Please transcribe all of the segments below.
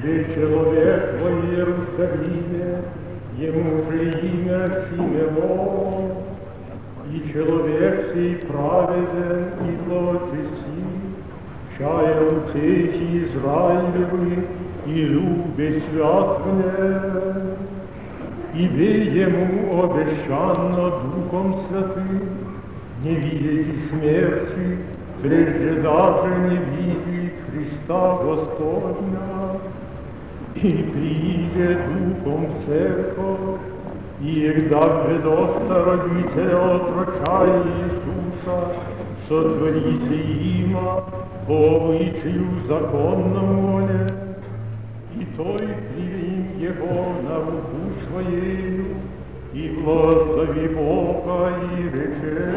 Ты человек во Иерусалиме, ему же имя Симеон, и человек сей праведен и благочестив, чая утехи Израилевы и любе святне, ибо ему обещано Духом Святым не видеть смерти, прежде даже не видеть Христа Господня, и приидет Духом в церковь, и когда ведоста родителя отроча Иисуса, сотворите има по обычаю законному воле, и той примем его на руку своею, и благослови Бога и рече: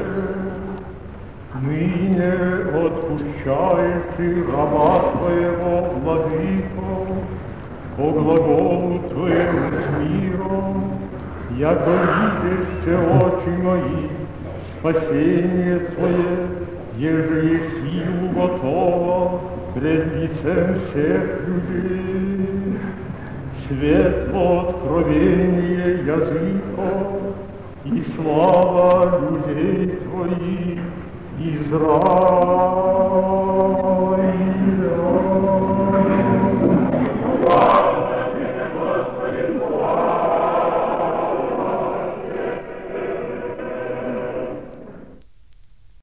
ныне отпущаешь раба твоего, владыко, по глаголу твоему с миром, яко видишь очи мои, спасение твое, еже и силу готова пред лицем всех людей, светло откровение языков и слава людей твоих, Израиля.